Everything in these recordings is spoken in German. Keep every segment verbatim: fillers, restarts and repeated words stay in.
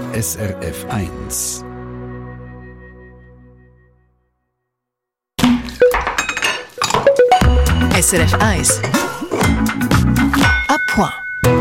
S R F eins. S R F eins. A point.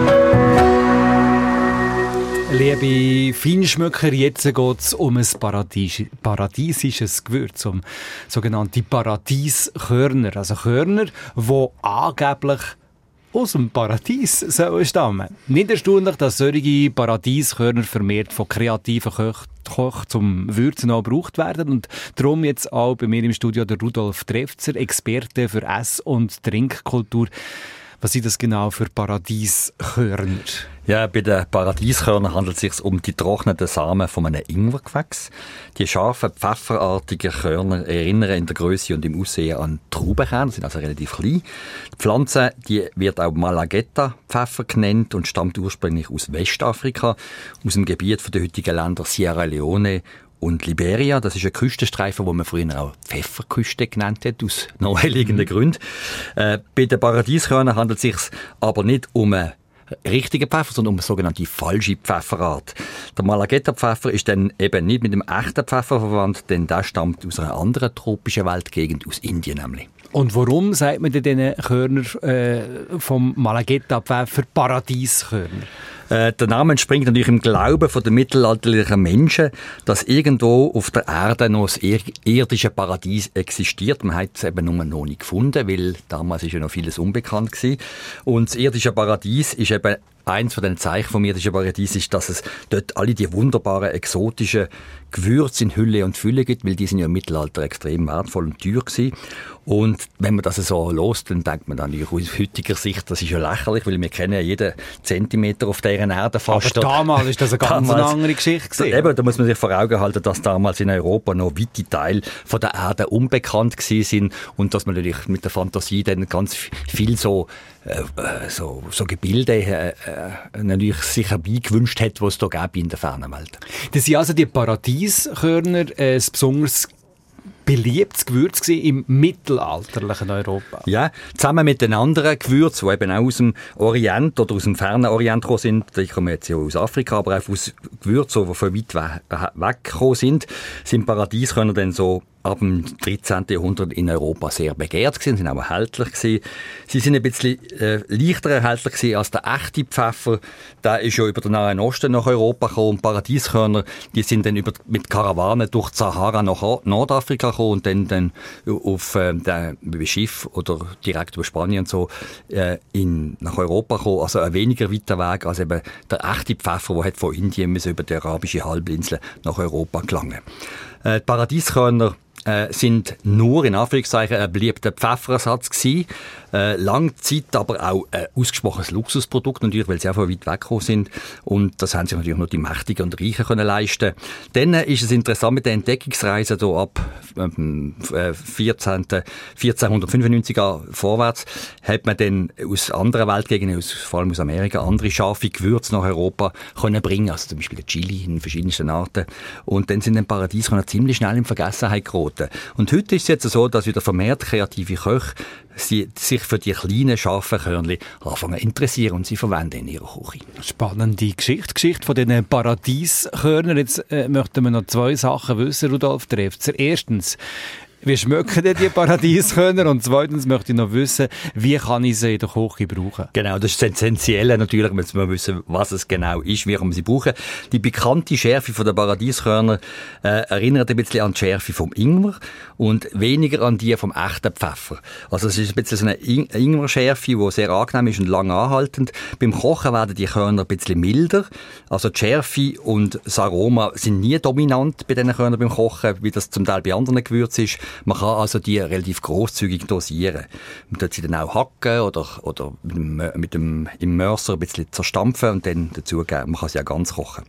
Liebe Feinschmöcker, jetzt geht es um ein Paradies- paradiesisches Gewürz, um sogenannte Paradieskörner. Also Körner, die angeblich aus dem Paradies sollen stammen. Nicht erstaunlich, dass solche Paradieskörner vermehrt von kreativen Köchen Koch zum Würzen auch gebraucht werden. Und darum jetzt auch bei mir im Studio der Rudolf Trefzer, Experte für Ess- und Trinkkultur. Was sind das genau für Paradieskörner? Ja, bei den Paradieskörnern handelt es sich um die getrockneten Samen von einem Ingwergewächs. Die scharfen, pfefferartigen Körner erinnern in der Größe und im Aussehen an Traubenkerne, sind also relativ klein. Die Pflanze, die wird auch Malagueta-Pfeffer genannt und stammt ursprünglich aus Westafrika, aus dem Gebiet der heutigen Länder Sierra Leone und Liberia. Das ist ein Küstenstreifen, wo man früher auch Pfefferküste genannt hat, aus naheliegenden mhm. Gründen. Äh, bei den Paradieskörnern handelt es sich aber nicht um eine richtigen Pfeffer, sondern um eine sogenannte falsche Pfefferart. Der Malagueta-Pfeffer ist dann eben nicht mit dem echten Pfeffer verwandt, denn der stammt aus einer anderen tropischen Weltgegend, aus Indien nämlich. Und warum sagt man denn diesen Körner äh, vom Malagueta-Pfeffer Paradieskörner? Äh, der Name entspringt natürlich im Glauben von den mittelalterlichen Menschen, dass irgendwo auf der Erde noch das irdische Paradies existiert. Man hat es eben nur noch nicht gefunden, weil damals ist ja noch vieles unbekannt gewesen. Und das irdische Paradies ist eben eins von den Zeichen vom irdischen Paradies ist, dass es dort alle die wunderbaren, exotischen Gewürze in Hülle und Fülle gibt, weil die sind ja im Mittelalter extrem wertvoll und teuer gewesen. Und wenn man das so hört, dann denkt man dann aus heutiger Sicht, das ist ja lächerlich, weil wir kennen ja jeden Zentimeter auf dieser Erde fast. Aber damals ist das eine ganz damals, andere Geschichte gewesen. Eben, da muss man sich vor Augen halten, dass damals in Europa noch weite Teile von der Erde unbekannt gewesen sind und dass man natürlich mit der Fantasie dann ganz viel so äh, so, so Gebilde äh, äh, natürlich sich herbeigewünscht hat, was es da gäbe in der fernen Welt. Das sind also die Paradieskörner äh, ein besonders beliebtes Gewürz im mittelalterlichen Europa. Ja, zusammen mit den anderen Gewürzen, die eben auch aus dem Orient oder aus dem fernen Orient gekommen sind, die kommen jetzt ja aus Afrika, aber auch aus Gewürzen, die von weit weg gekommen sind, sind Paradieskörner dann so ab dem dreizehnten Jahrhundert in Europa sehr begehrt gewesen, sind auch erhältlich gewesen. Sie sind ein bisschen äh, leichter erhältlich gewesen als der echte Pfeffer. Der ist ja über den Nahen Osten nach Europa gekommen. Und Paradieskörner, die sind dann über, mit Karawanen durch die Sahara nach Nordafrika gekommen und dann, dann auf äh, der, über Schiff oder direkt über Spanien und so äh, in, nach Europa gekommen. Also ein weniger weiter Weg als eben der echte Pfeffer, der hat von Indien bis über die arabische Halbinsel nach Europa gelangen. Äh, die Paradieskörner äh, sind nur in Anführungszeichen ein beliebter Pfefferersatz gewesen. Äh, lange Zeit aber auch ein ausgesprochenes Luxusprodukt, natürlich, weil sie auch von weit weggekommen sind. Und das haben sich natürlich nur die Mächtigen und Reichen können leisten. Dann äh, ist es interessant mit den Entdeckungsreisen hier ab ähm, vierzehnten vierzehnhundertfünfundneunzig vorwärts, hat man dann aus anderen Weltgegenden, aus, vor allem aus Amerika, andere scharfe Gewürze nach Europa können bringen. Also zum Beispiel der Chili in verschiedensten Arten. Und dann sind den Paradieskörner ziemlich schnell in Vergessenheit geraten. Und heute ist es jetzt so, dass wieder vermehrt kreative Köche sie sich für die kleinen, scharfen Körnchen anfangen zu interessieren und sie verwenden in ihrer Küche. Spannende Geschichte, Geschichte von diesen Paradieskörnern. Jetzt äh, möchten wir noch zwei Sachen wissen, Rudolf Trefzer. Erstens, wie schmecken denn die Paradieskörner? Und zweitens möchte ich noch wissen, wie kann ich sie in der Küche brauchen? Genau, das ist das Essentielle. Natürlich müssen wir wissen, was es genau ist, wie man sie brauchen. Die bekannte Schärfe von der Paradieskörner äh, erinnert ein bisschen an die Schärfe vom Ingwer und weniger an die vom echten Pfeffer. Also es ist ein bisschen so eine In- Ingwer-Schärfe, die sehr angenehm ist und lang anhaltend. Beim Kochen werden die Körner ein bisschen milder. Also die Schärfe und das Aroma sind nie dominant bei diesen Körnern beim Kochen, wie das zum Teil bei anderen Gewürzen ist. Man kann also die relativ grosszügig dosieren. Man kann sie dann auch hacken oder, oder mit dem, mit dem im Mörser ein bisschen zerstampfen und dann dazugeben. Man kann sie auch ganz kochen.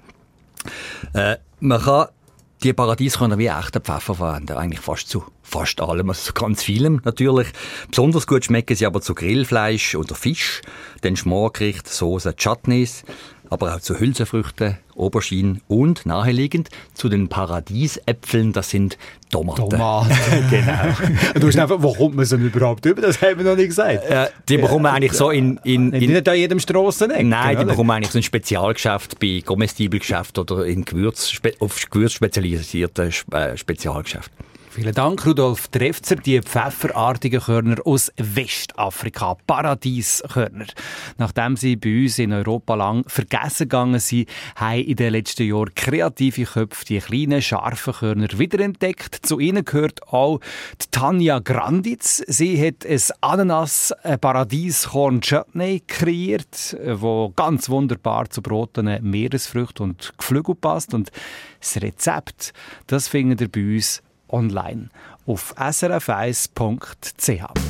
Äh, man kann die Paradieskörner wie echten Pfeffer verwenden, eigentlich fast zu fast allem, also zu ganz vielem natürlich. Besonders gut schmecken sie aber zu Grillfleisch oder Fisch, dann Schmorgericht, Soßen, Chutneys. aber auch zu Hülsenfrüchten, Auberginen und naheliegend zu den Paradiesäpfeln, das sind Tomaten. Tomaten. Genau. Du hast einfach, wo kommt man so überhaupt über? Das haben wir noch nicht gesagt. Äh, die bekommen wir eigentlich so in... in, in nicht an jedem Strasseneck. Nein, die oder? bekommen wir eigentlich so in Spezialgeschäft bei Comestibelgeschäften oder in Gewürz, auf Gewürz spezialisierten äh, Spezialgeschäften. Vielen Dank, Rudolf Trefzer. Die pfefferartigen Körner aus Westafrika, Paradieskörner. Nachdem sie bei uns in Europa lang vergessen gegangen sind, haben in den letzten Jahren kreative Köpfe die kleinen, scharfen Körner wiederentdeckt. Zu ihnen gehört auch die Tanja Granditz. Sie hat ein Ananas-Paradieskorn-Chutney kreiert, wo ganz wunderbar zu brotenen Meeresfrüchten und Geflügel passt. Und das Rezept, das findet ihr bei uns online auf s r f eins punkt c h.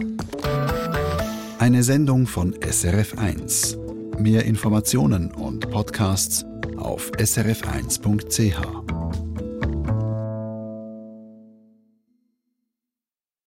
Eine Sendung von S R F eins. Mehr Informationen und Podcasts auf s r f eins punkt c h.